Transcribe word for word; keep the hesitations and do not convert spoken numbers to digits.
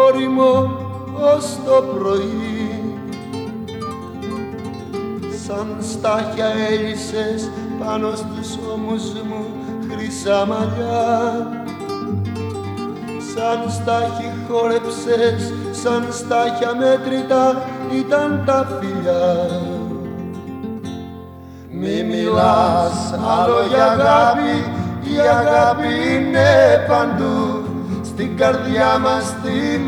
όριμο ως το πρωί. Σαν στάχια έλυσες πάνω στους ώμους μου χρυσά μαλλιά. Σαν στάχι χόρεψες, σαν στάχια μέτρητα ήταν τα φιλιά. Μη μιλάς άλλο για αγάπη, η αγάπη είναι παντού στην καρδιά μας τη